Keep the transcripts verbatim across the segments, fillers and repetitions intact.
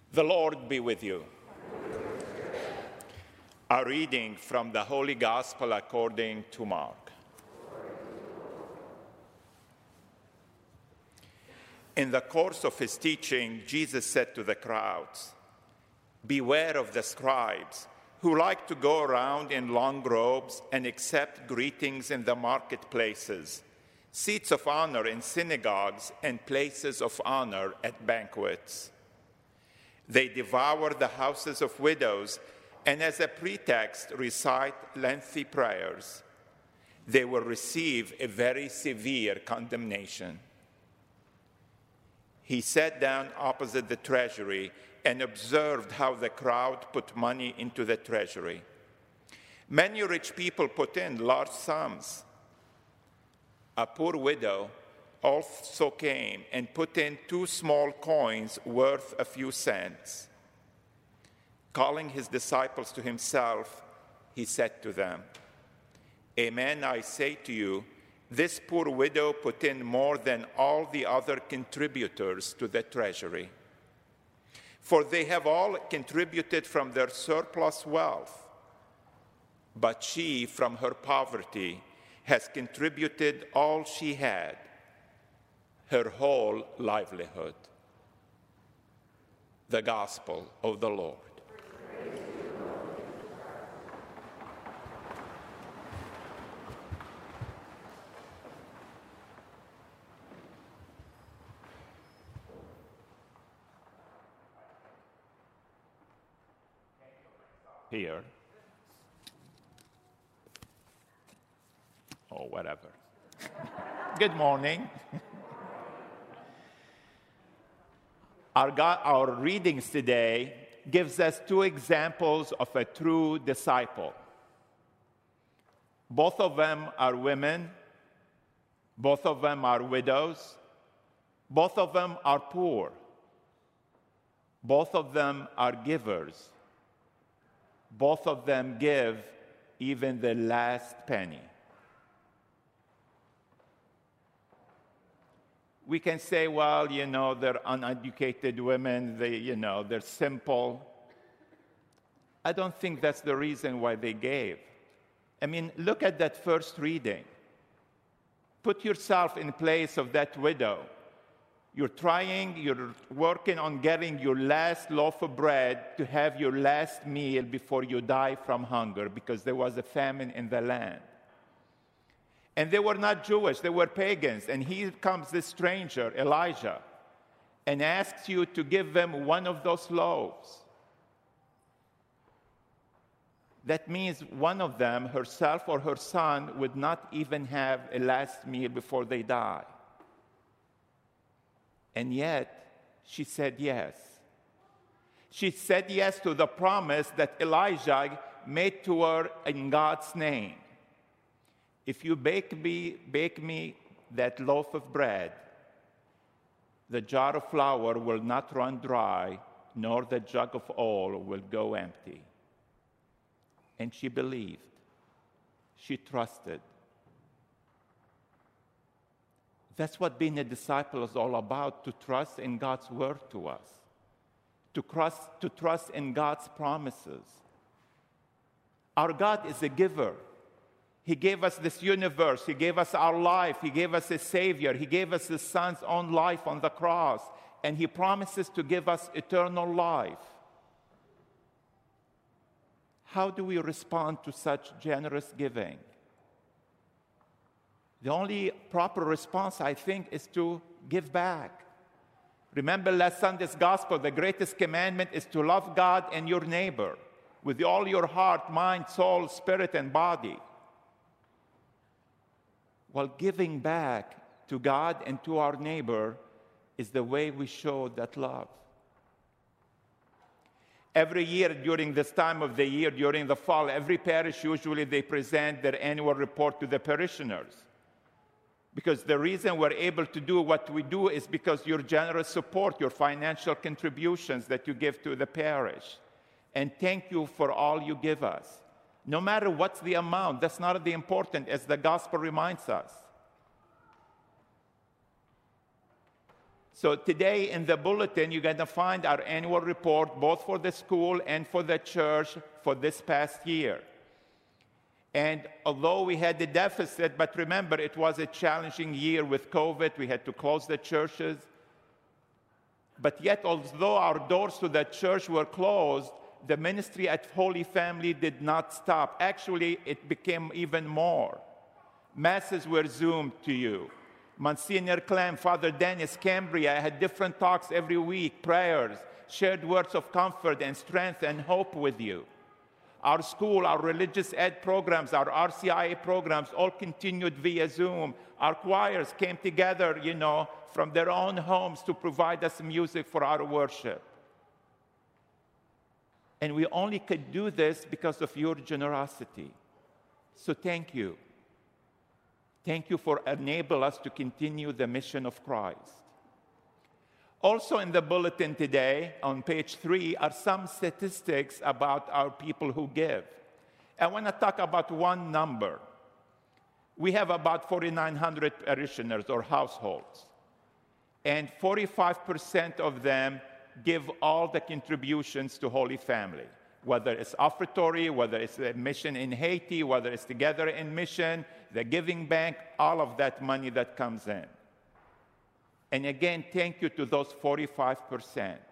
The Lord be with you. A reading from the Holy Gospel according to Mark. In the course of his teaching, Jesus said to the crowds, "Beware of the scribes who like to go around in long robes and accept greetings in the marketplaces, seats of honor in synagogues, and places of honor at banquets. They devour the houses of widows and as a pretext recite lengthy prayers. They will receive a very severe condemnation." He sat down opposite the treasury and observed how the crowd put money into the treasury. Many rich people put in large sums. A poor widow also came and put in two small coins worth a few cents. Calling his disciples to himself, he said to them, "Amen, I say to you, this poor widow put in more than all the other contributors to the treasury. For they have all contributed from their surplus wealth, but she, from her poverty, has contributed all she had, her whole livelihood." The Gospel of the Lord. Here. Or whatever. Good morning. Our, God, our readings today gives us two examples of a true disciple. Both of them are women. Both of them are widows. Both of them are poor. Both of them are givers. Both of them give even the last penny. We can say, well, you know, they're uneducated women, they, you know, they're simple. I don't think that's the reason why they gave. I mean, look at that first reading. Put yourself in place of that widow. You're trying, you're working on getting your last loaf of bread to have your last meal before you die from hunger because there was a famine in the land. And they were not Jewish, they were pagans. And here comes this stranger, Elijah, and asks you to give them one of those loaves. That means one of them, herself or her son, would not even have a last meal before they die. And yet, she said yes. She said yes to the promise that Elijah made to her in God's name. If you bake me, bake me that loaf of bread, the jar of flour will not run dry, nor the jug of oil will go empty. And she believed. She trusted. That's what being a disciple is all about, to trust in God's word to us, to trust, to trust in God's promises. Our God is a giver. He gave us this universe. He gave us our life. He gave us a Savior. He gave us His Son's own life on the cross. And He promises to give us eternal life. How do we respond to such generous giving? The only proper response, I think, is to give back. Remember last Sunday's gospel, the greatest commandment is to love God and your neighbor with all your heart, mind, soul, spirit, and body. While giving back to God and to our neighbor is the way we show that love. Every year during this time of the year, during the fall, every parish, usually they present their annual report to the parishioners. Because the reason we're able to do what we do is because your generous support, your financial contributions that you give to the parish. And thank you for all you give us. No matter what's the amount, that's not the important, as the gospel reminds us. So today in the bulletin, you're going to find our annual report, both for the school and for the church for this past year. And although we had the deficit, but remember, it was a challenging year with COVID. We had to close the churches. But yet, although our doors to the church were closed, the ministry at Holy Family did not stop. Actually, it became even more. Masses were Zoomed to you. Monsignor Clem, Father Dennis, Cambria had different talks every week, prayers, shared words of comfort and strength and hope with you. Our school, our religious ed programs, our R C I A programs all continued via Zoom. Our choirs came together, you know, from their own homes to provide us music for our worship. And we only could do this because of your generosity. So thank you. Thank you for enabling us to continue the mission of Christ. Also in the bulletin today, on page three, are some statistics about our people who give. I want to talk about one number. We have about forty-nine hundred parishioners or households, and forty-five percent of them give all the contributions to Holy Family, whether it's offertory, whether it's a mission in Haiti, whether it's Together in Mission, the Giving Bank, all of that money that comes in. And again, thank you to those forty-five percent.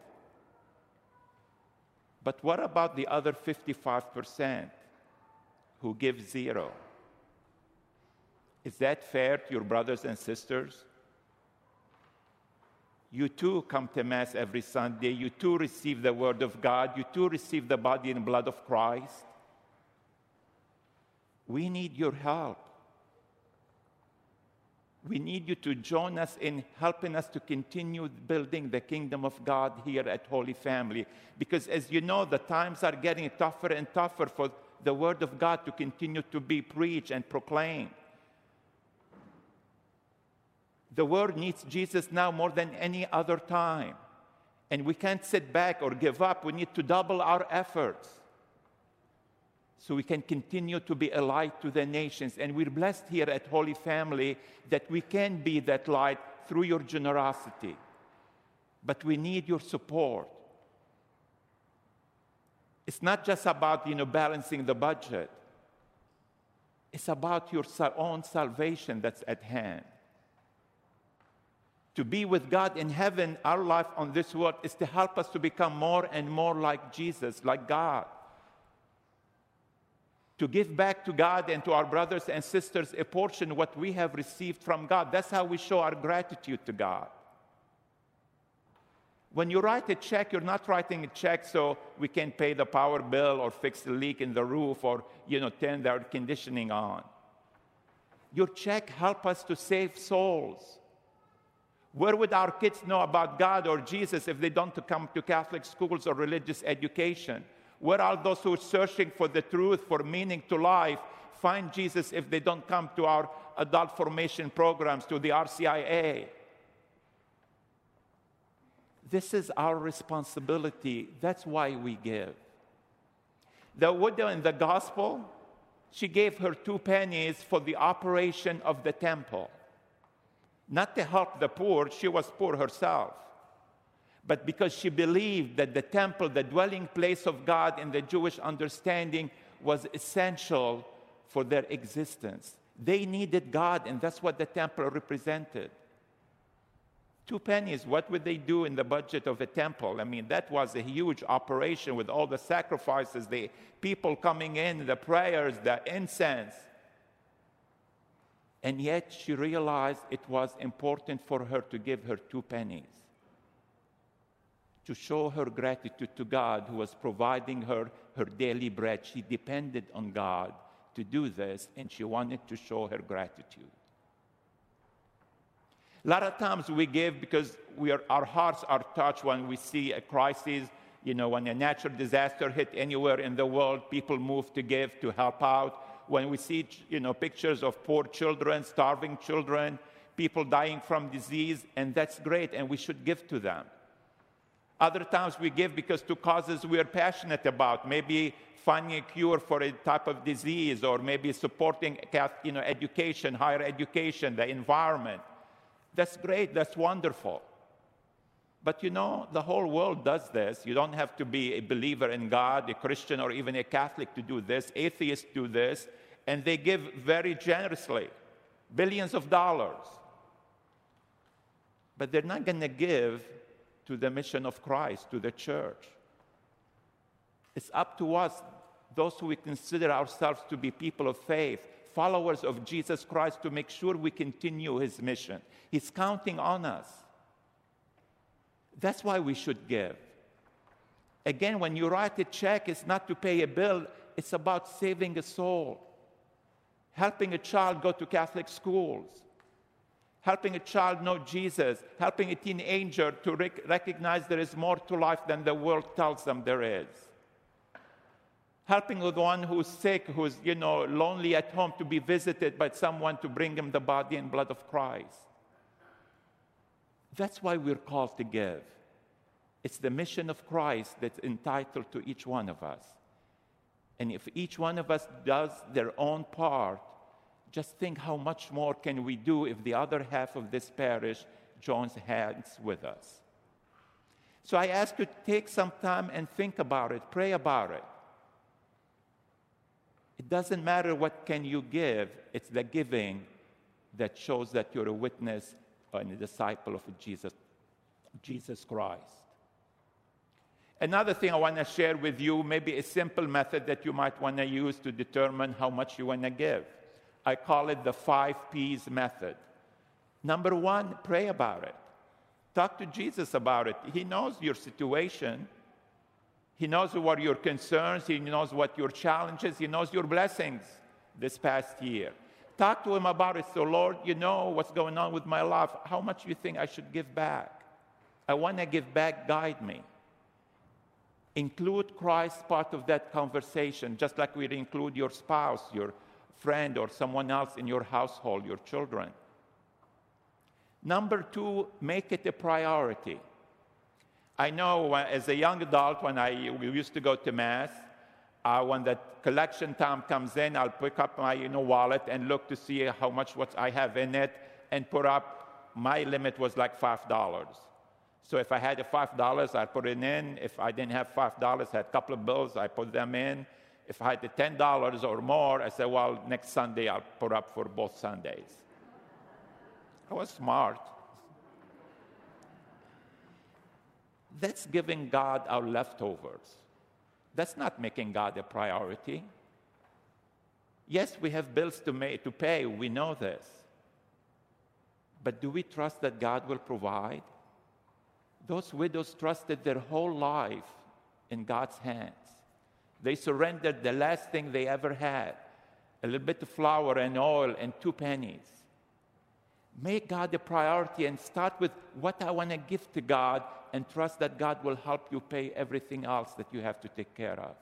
But what about the other fifty-five percent who give zero? Is that fair to your brothers and sisters? You too come to Mass every Sunday. You too receive the Word of God. You too receive the body and blood of Christ. We need your help. We need you to join us in helping us to continue building the kingdom of God here at Holy Family. Because as you know, the times are getting tougher and tougher for the Word of God to continue to be preached and proclaimed. The world needs Jesus now more than any other time. And we can't sit back or give up. We need to double our efforts so we can continue to be a light to the nations. And we're blessed here at Holy Family that we can be that light through your generosity. But we need your support. It's not just about, you know, balancing the budget. It's about your own salvation that's at hand. To be with God in heaven, our life on this world is to help us to become more and more like Jesus, like God. To give back to God and to our brothers and sisters a portion of what we have received from God. That's how we show our gratitude to God. When you write a check, you're not writing a check so we can pay the power bill or fix the leak in the roof or, you know, turn the air conditioning on. Your check helps us to save souls. Where would our kids know about God or Jesus if they don't come to Catholic schools or religious education? Where are those who are searching for the truth, for meaning to life, find Jesus if they don't come to our adult formation programs, to the R C I A? This is our responsibility. That's why we give. The widow in the gospel, she gave her two pennies for the operation of the temple. Not to help the poor, she was poor herself, but because she believed that the temple, the dwelling place of God in the Jewish understanding, was essential for their existence. They needed God, and that's what the temple represented. Two pennies, what would they do in the budget of a temple? I mean, that was a huge operation with all the sacrifices, the people coming in, the prayers, the incense. And yet she realized it was important for her to give her two pennies, to show her gratitude to God who was providing her her daily bread. She depended on God to do this, and she wanted to show her gratitude. A lot of times we give because we are, our hearts are touched when we see a crisis. You know, when a natural disaster hit anywhere in the world, people move to give, to help out. When we see, you know, pictures of poor children, starving children, people dying from disease, and that's great, and we should give to them. Other times we give because to causes we are passionate about, maybe finding a cure for a type of disease, or maybe supporting, you know, education, higher education, the environment. That's great, that's wonderful. But you know, the whole world does this. You don't have to be a believer in God, a Christian, or even a Catholic to do this. Atheists do this, and they give very generously, billions of dollars. But they're not going to give to the mission of Christ, to the church. It's up to us, those who we consider ourselves to be people of faith, followers of Jesus Christ, to make sure we continue his mission. He's counting on us. That's why we should give. Again, when you write a check, it's not to pay a bill, it's about saving a soul, helping a child go to Catholic schools, helping a child know Jesus, helping a teenager to rec- recognize there is more to life than the world tells them there is, helping the one who's sick, who's, you know, lonely at home, to be visited by someone to bring him the body and blood of Christ. That's why we're called to give. It's the mission of Christ that's entitled to each one of us. And if each one of us does their own part, just think how much more can we do if the other half of this parish joins hands with us. So I ask you to take some time and think about it, pray about it. It doesn't matter what can you give, it's the giving that shows that you're a witness and a disciple of Jesus, Jesus Christ. Another thing I want to share with you, maybe a simple method that you might want to use to determine how much you want to give. I call it the five P's method. Number one, pray about it. Talk to Jesus about it. He knows your situation. He knows what your concerns, he knows what your challenges, he knows your blessings this past year. Talk to him about it. So, Lord, you know what's going on with my life. How much do you think I should give back? I want to give back. Guide me. Include Christ part of that conversation, just like we'd include your spouse, your friend, or someone else in your household, your children. Number two, make it a priority. I know as a young adult, when I we used to go to Mass, uh, when that collection time comes in, I'll pick up my you know, wallet and look to see how much what I have in it and put up, my limit was like five dollars. So if I had a five dollars, I put it in. If I didn't have five dollars, I had a couple of bills, I put them in. If I had the ten dollars or more, I said, well, next Sunday I'll put up for both Sundays. I was smart. That's giving God our leftovers. That's not making God a priority. Yes, we have bills to, make, to pay. We know this. But do we trust that God will provide? Those widows trusted their whole life in God's hands. They surrendered the last thing they ever had, a little bit of flour and oil and two pennies. Make God a priority and start with what I want to give to God and trust that God will help you pay everything else that you have to take care of.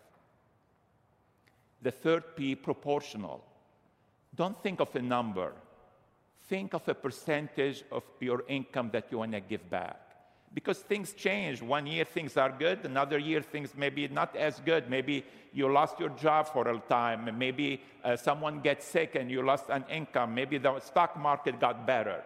The third P, proportional. Don't think of a number. Think of a percentage of your income that you want to give back. Because things change. One year things are good, another year things maybe not as good. Maybe you lost your job for a time, maybe uh, someone gets sick and you lost an income, maybe the stock market got better.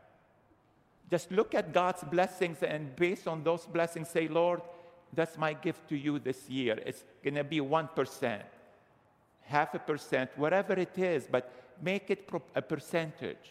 Just look at God's blessings and based on those blessings say, Lord, that's my gift to you this year. It's going to be one percent, half a percent, whatever it is, but make it pro- a percentage.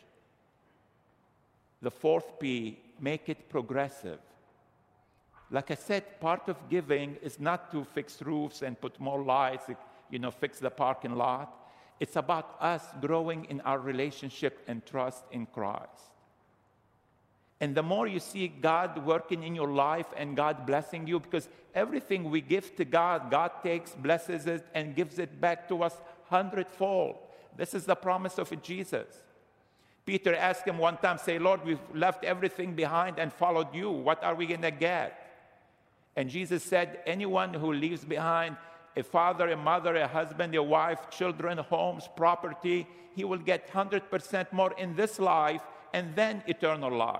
The fourth P, make it progressive. Like I said, part of giving is not to fix roofs and put more lights, you know, fix the parking lot. It's about us growing in our relationship and trust in Christ. And the more you see God working in your life and God blessing you, because everything we give to God, God takes, blesses it, and gives it back to us hundredfold. This is the promise of Jesus. Peter asked him one time, say, Lord, we've left everything behind and followed you. What are we going to get? And Jesus said, anyone who leaves behind a father, a mother, a husband, a wife, children, homes, property, he will get one hundred percent more in this life and then eternal life.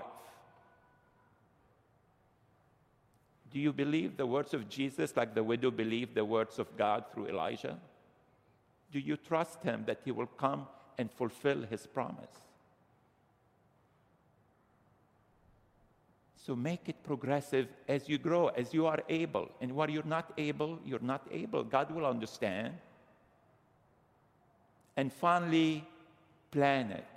Do you believe the words of Jesus like the widow believed the words of God through Elijah? Do you trust him that he will come and fulfill his promise? So make it progressive as you grow, as you are able. And where you're not able, you're not able. God will understand. And finally, plan it.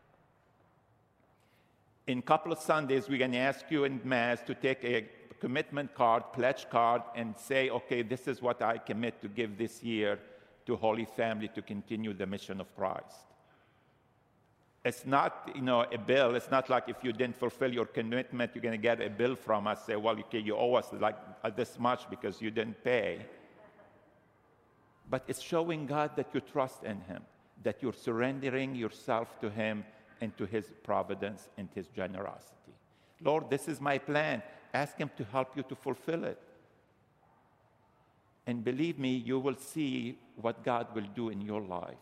In a couple of Sundays, we're going to ask you in Mass to take a commitment card, pledge card, and say, okay, this is what I commit to give this year to Holy Family to continue the mission of Christ. It's not, you know, a bill. It's not like if you didn't fulfill your commitment, you're going to get a bill from us, say, well, okay, you owe us like this much because you didn't pay. But it's showing God that you trust in Him, that you're surrendering yourself to Him and to His providence and His generosity. Lord, this is my plan. Ask Him to help you to fulfill it. And believe me, you will see what God will do in your life.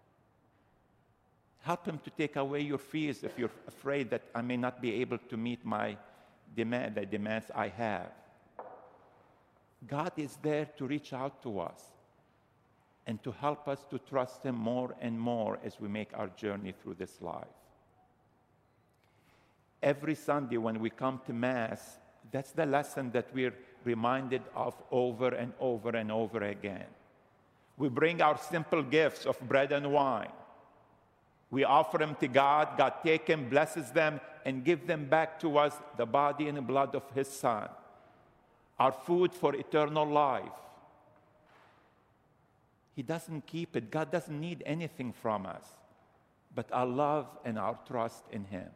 Help Him to take away your fears if you're afraid that I may not be able to meet my demand, the demands I have. God is there to reach out to us and to help us to trust Him more and more as we make our journey through this life. Every Sunday when we come to Mass, that's the lesson that we're reminded of over and over and over again. We bring our simple gifts of bread and wine. We offer them to God. God takes them, blesses them, and gives them back to us, the body and the blood of His Son, our food for eternal life. He doesn't keep it. God doesn't need anything from us, but our love and our trust in Him.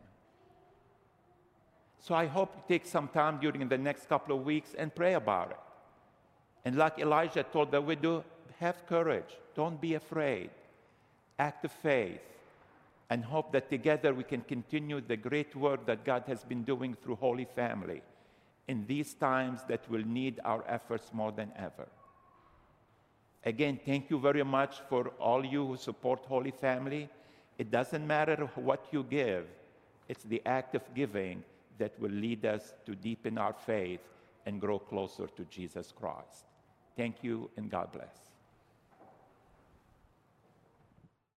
So I hope you take some time during the next couple of weeks and pray about it. And like Elijah told the widow, have courage. Don't be afraid. Act of faith. And hope that together we can continue the great work that God has been doing through Holy Family in these times that will need our efforts more than ever. Again, thank you very much for all you who support Holy Family. It doesn't matter what you give. It's the act of giving that will lead us to deepen our faith and grow closer to Jesus Christ. Thank you, and God bless.